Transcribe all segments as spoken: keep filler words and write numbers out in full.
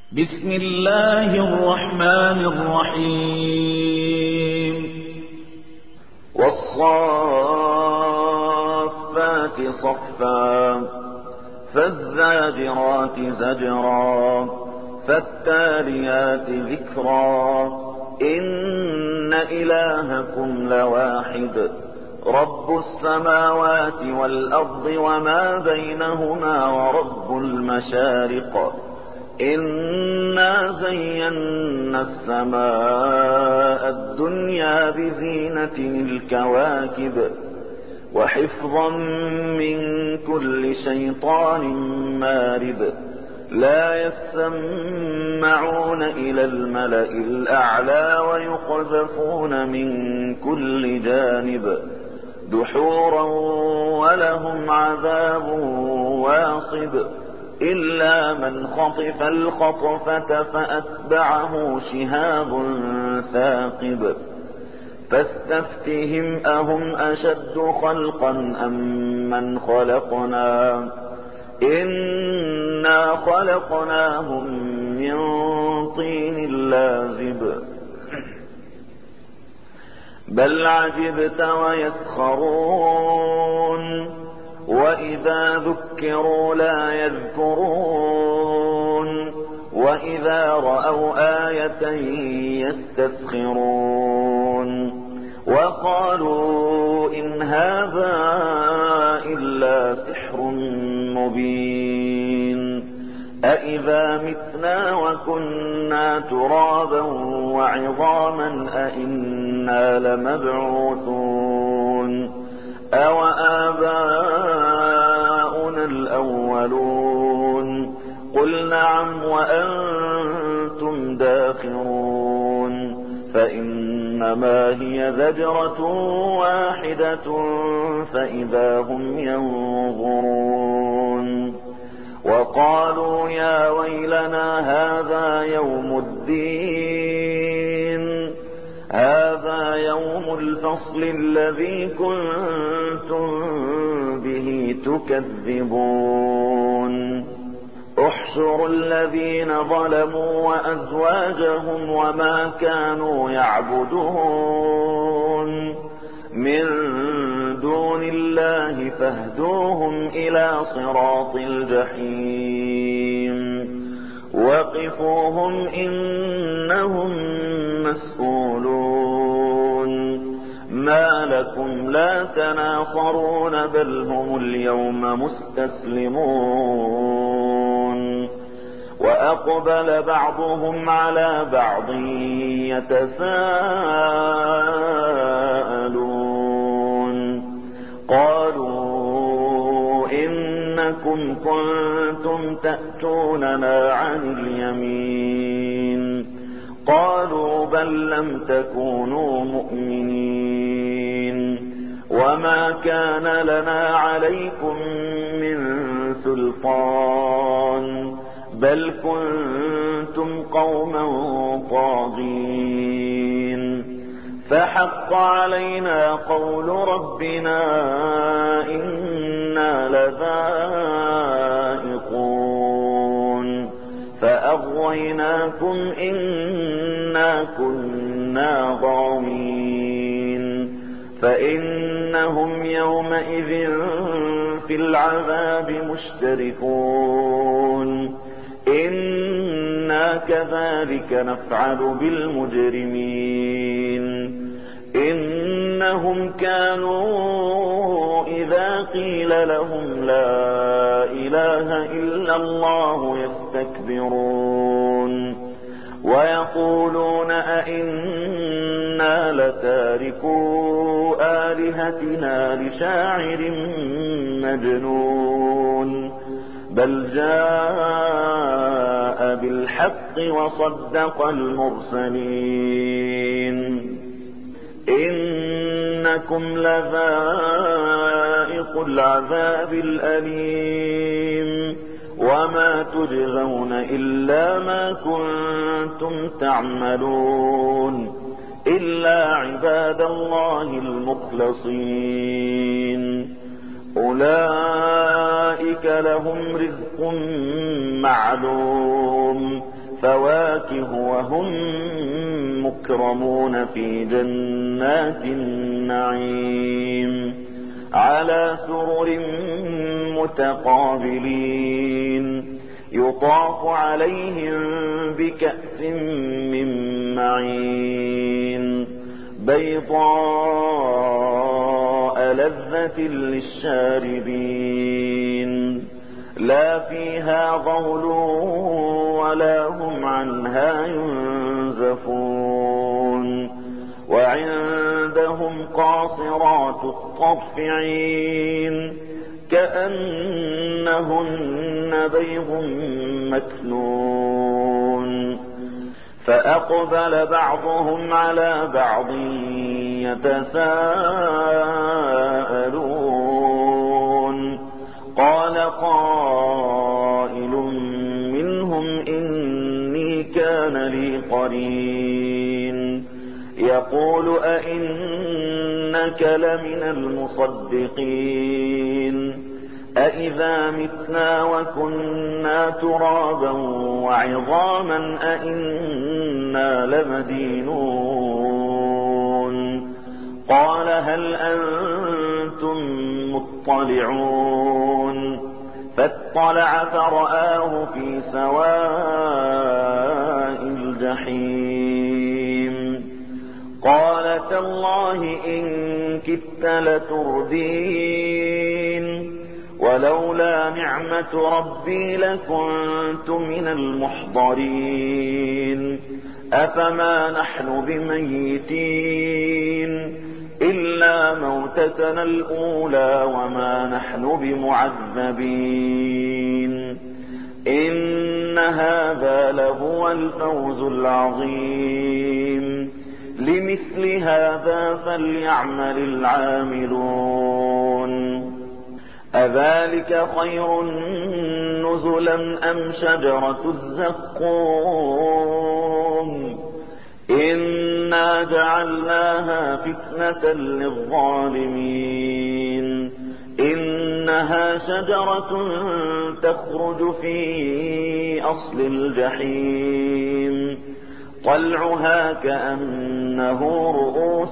بسم الله الرحمن الرحيم والصافات صفا فالزاجرات زجرا فالتاليات ذكرا إن إلهكم لواحد رب السماوات والأرض وما بينهما ورب المشارق إنا زينا السماء الدنيا بزينة الكواكب وحفظا من كل شيطان مارد لا يسمعون إلى الملأ الأعلى ويقذفون من كل جانب دحورا ولهم عذاب واصب إلا من خطف الخطفة فأتبعه شهاب ثاقب فاستفتهم أهم أشد خلقا أم من خلقنا إنا خلقناهم من طين لازب بل عجبت ويسخرون وإذا ذكروا لا يذكرون وإذا رأوا آية يستسخرون وقالوا إن هذا إلا سحر مبين أإذا متنا وكنا ترابا وعظاما أإنا لمبعوثون أو آباؤنا الأولون قل نعم وأنتم داخرون فإنما هي زجرة واحدة فإذا هم ينظرون وقالوا يا ويلنا هذا يوم الدين هذا يوم الفصل الذي كنتم به تكذبون احشروا الذين ظلموا وأزواجهم وما كانوا يعبدون من دون الله فاهدوهم إلى صراط الجحيم وقفوهم إنهم مسؤولون ما لكم لا تناصرون بل هم اليوم مستسلمون وأقبل بعضهم على بعض يتساءلون قالوا إنكم كنتم تأتوننا عن اليمين قالوا بل لم تكونوا مؤمنين وما كان لنا عليكم من سلطان بل كنتم قوما طاغين فحق علينا قول ربنا إنا لذائقون فأغويناكم إنا كنا غاوين فإنهم يومئذ في العذاب مشتركون إنا كذلك نفعل بالمجرمين إنهم كانوا إذا قيل لهم لا إله إلا الله يستكبرون ويقولون أئنا لتاركو آلهتنا لشاعر مجنون بل جاء بالحق وصدق المرسلين إنكم لذائق العذاب الأليم وما تجزون إلا ما كنتم تعملون إلا عباد الله المخلصين أولئك لهم رزق معلوم فواكه وهم مكرمون في جنات النعيم على سرر متقابلين يطاف عليهم بكأس من معين بيضاء لذة للشاربين لا فيها غول ولا هم عنها ينزفون وعندهم قاصرات الطرف عين كأنهن بيض مكنون فأقبل بعضهم على بعض يتساءلون قال قائل منهم إني كان لي قرين يقول أئنك لمن المصدقين أئذا متنا وكنا ترابا وعظاما أئنا لمدينون قال هل أنتم مطلعون فاطلع فرآه في سواء الجحيم قال تالله إن كدت لتردين ولولا نعمة ربي لكنت من المحضرين أفما نحن بميتين إلا موتتنا الأولى وما نحن بمعذبين إن هذا لهو الفوز العظيم لمثل هذا فليعمل العاملون أذلك خير نزلا أم شجرة الزقوم إنا جعلناها فتنة للظالمين إنها شجرة تخرج في أصل الجحيم طلعها كأنه رؤوس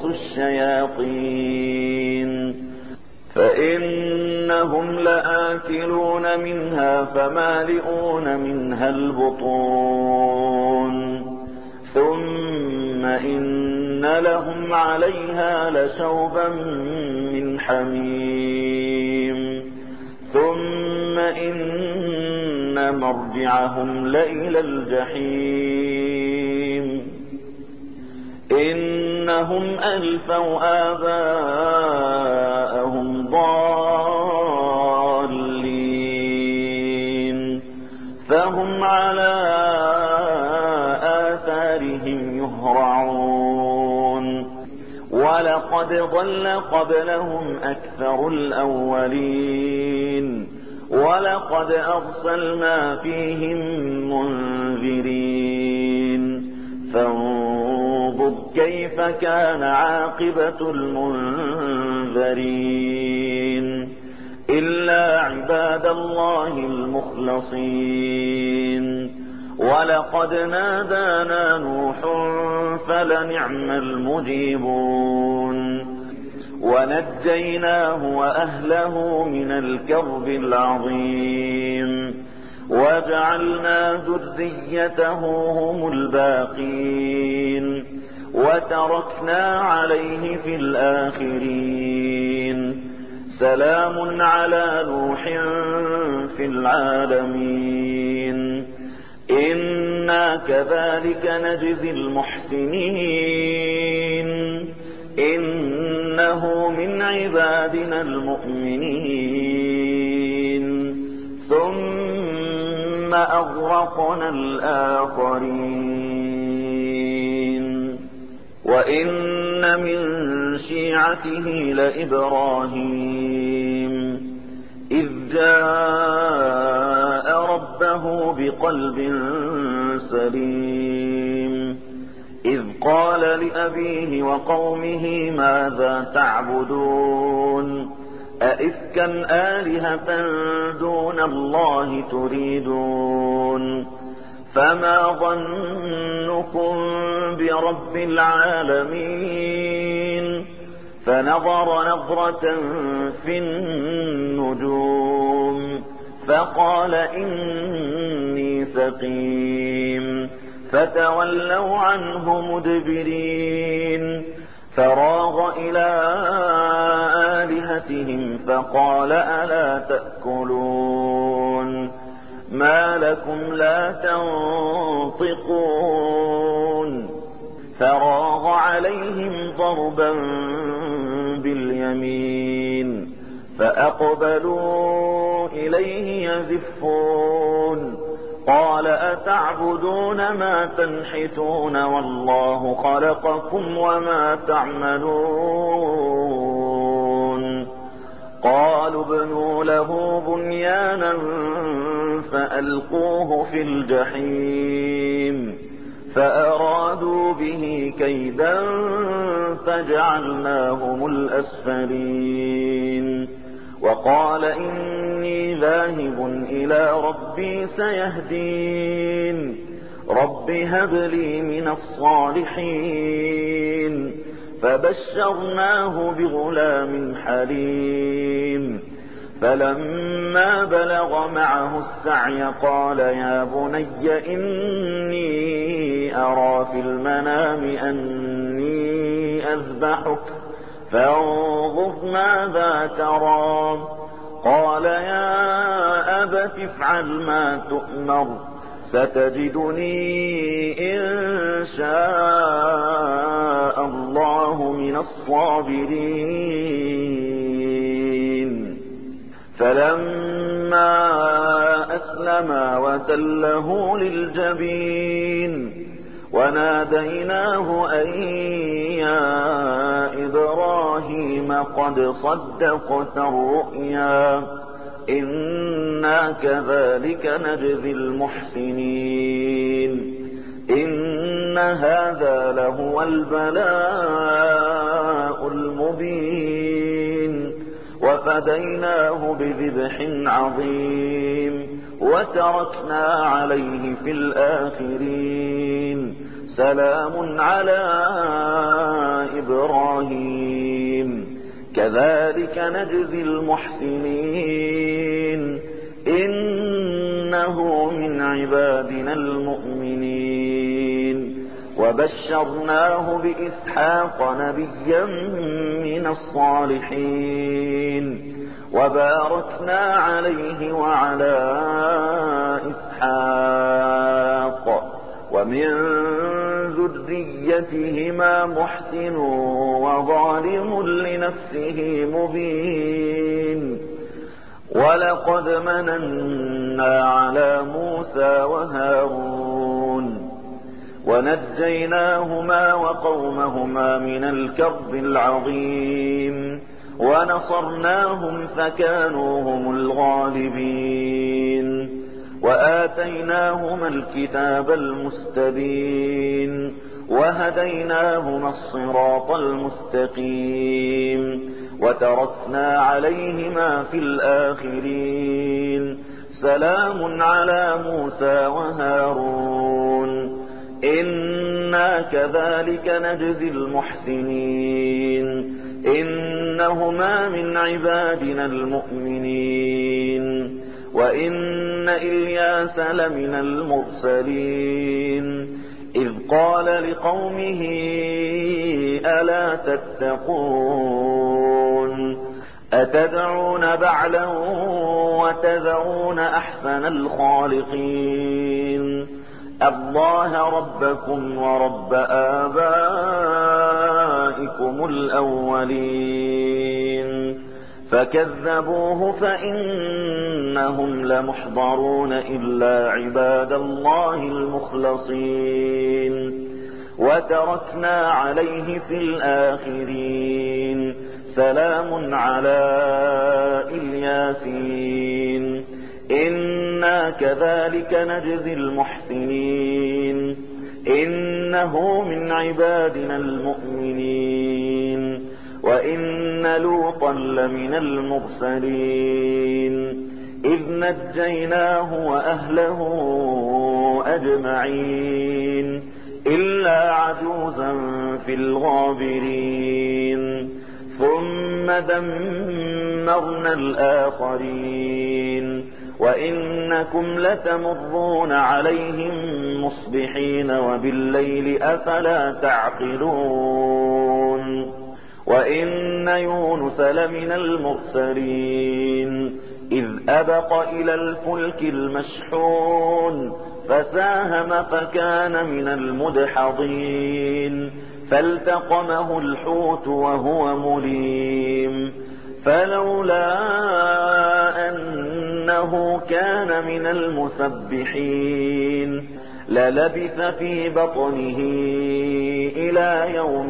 الشياطين فإنهم لآكلون منها فمالئون منها البطون ثم إن لهم عليها لشوبا من حميم ثم إن مرجعهم لإلى الجحيم إنهم ألفوا آباءهم ضالين فهم على آثارهم يهرعون ولقد ضل قبلهم أكثر الأولين ولقد أرسلنا فيهم منذرين فانظر كيف كان عاقبة المنذرين إلا عباد الله المخلصين ولقد نادانا نوح فلنعم المجيبون ونجيناه وأهله من الكرب العظيم وجعلنا ذريته هم الباقين وتركنا عليه في الآخرين سلام على نوح في العالمين إنا كذلك نجزي المحسنين إنه من عبادنا المؤمنين ثم أغرقنا الآخرين وإن من شيعته لإبراهيم إذ جاء ربه بقلب سليم إذ قال لأبيه وقومه ماذا تعبدون أئفكا آلهة دون الله تريدون فما ظنكم برب العالمين فنظر نظرة في النجوم فقال إني سقيم فتولوا عنه مدبرين فراغ إلى آلهتهم فقال ألا تأكلون ما لكم لا تنطقون فراغ عليهم ضربا باليمين فأقبلوا إليه يزفون قال أتعبدون ما تنحتون والله خلقكم وما تعملون قالوا ابنوا له بنيانا فألقوه في الجحيم فأرادوا به كيدا فجعلناهم الأسفلين وقال إني ذاهب إلى ربي سيهدين رب هب لي من الصالحين فبشرناه بغلام حليم فلما بلغ معه السعي قال يا بني إني أرى في المنام أني أذبحك فانظر ماذا ترى قال يا أبت افعل ما تؤمر ستجدني إن شاء الله من الصابرين فلما أسلما وتله للجبين وناديناه أن يا إبراهيم قد صدقت الرؤيا إنا كذلك نجزي المحسنين إن هذا لهو البلاء المبين وفديناه بذبح عظيم وتركنا عليه في الآخرين سلام على إبراهيم كذلك نجزي المحسنين إنه من عبادنا المؤمنين وبشرناه بإسحاق نبيا من الصالحين وباركنا عليه وعلى إسحاق ومن ذريتهما محسن وظالم لنفسه مبين ولقد مننا على موسى وهارون ونجيناهما وقومهما من الكرب العظيم ونصرناهم فكانوا هم الغالبين وآتيناهما الكتاب المستبين وهديناهما الصراط المستقيم وتركنا عليهما في الآخرين سلام على موسى وهارون إنا كذلك نجزي المحسنين إنهما من عبادنا المؤمنين وإن إلياس لمن المرسلين إذ قال لقومه ألا تتقون أتدعون بعلا وتذرون أحسن الخالقين الله ربكم ورب آبائكم الأولين فكذبوه فإنهم لمحضرون إلا عباد الله المخلصين وتركنا عليه في الآخرين سلام على الياسين إنا كذلك نجزي المحسنين إنه من عبادنا المؤمنين وإن لوطا لمن المرسلين إذ نجيناه وأهله أجمعين إلا عجوزا في الغابرين ثم دمرنا الآخرين وإنكم لتمرون عليهم مصبحين وبالليل أفلا تعقلون وإن يونس لمن المرسلين إذ أبق إلى الفلك المشحون فساهم فكان من المدحضين فالتقمه الحوت وهو مليم فلولا أنه كان من المسبحين للبث في بطنه إلى يوم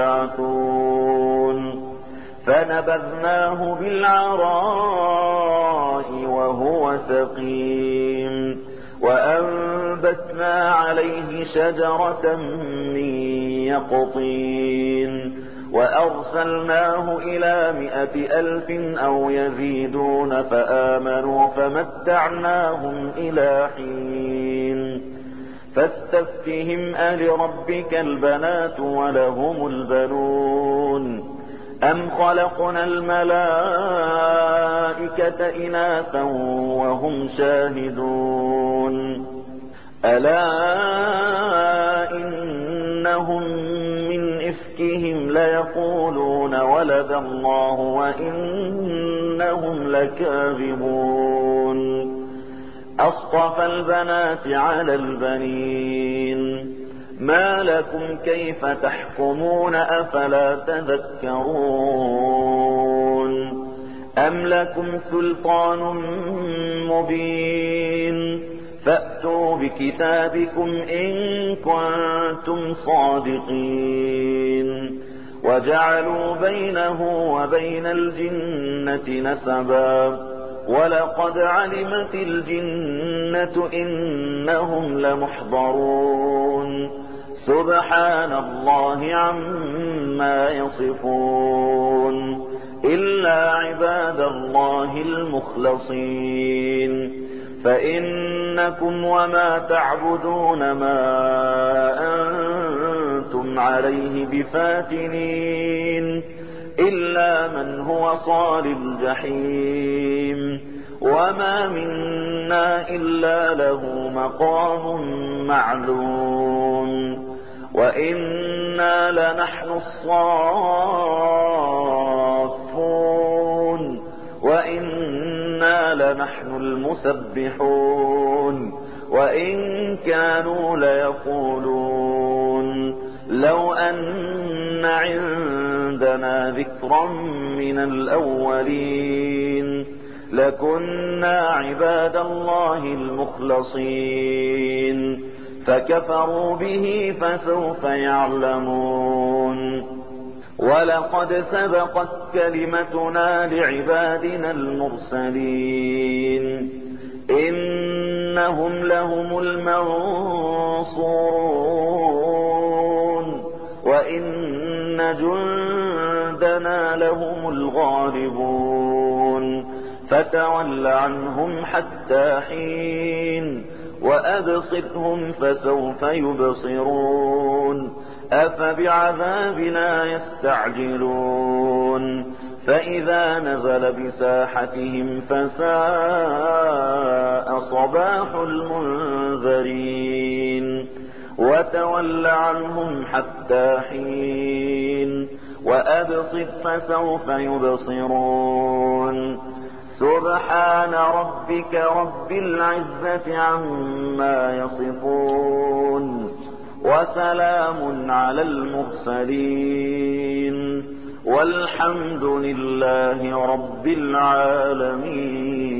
يبعثون فنبذناه بالعراء وهو سقيم وأنبتنا عليه شجرة من يقطين وأرسلناه إلى مائة ألف أو يزيدون فآمنوا فمتعناهم إلى حين فاستفتهم ألربك البنات ولهم البنون أم خلقنا الملائكة إناثا وهم شاهدون ألا إنهم من إفكهم ليقولون ولد الله وإنهم لكاذبون أصطفى البنات على البنين ما لكم كيف تحكمون أفلا تذكرون أم لكم سلطان مبين فأتوا بكتابكم إن كنتم صادقين وجعلوا بينه وبين الجنة نسبا ولقد علمت الجنة إنهم لمحضرون سبحان الله عما يصفون إلا عباد الله المخلصين فإنكم وما تعبدون ما أنتم عليه بفاتنين إلا من هو صال الجحيم وما منا إلا له مقام معلوم وإنا لنحن الصافون وإنا لنحن المسبحون وإن كانوا ليقولون لو أن عندنا ذكرا من الأولين لكنا عباد الله المخلصين فكفروا به فسوف يعلمون ولقد سبقت كلمتنا لعبادنا المرسلين إنهم لهم المنصورون وإن جندنا لهم الغالبون فتول عنهم حتى حين وأبصرهم فسوف يبصرون أفبعذابنا يستعجلون فإذا نزل بساحتهم فساء صباح المنذرين وتول عنهم حتى حين وأبصر فسوف يبصرون سبحان ربك رب العزة عما يصفون وسلام على المرسلين والحمد لله رب العالمين.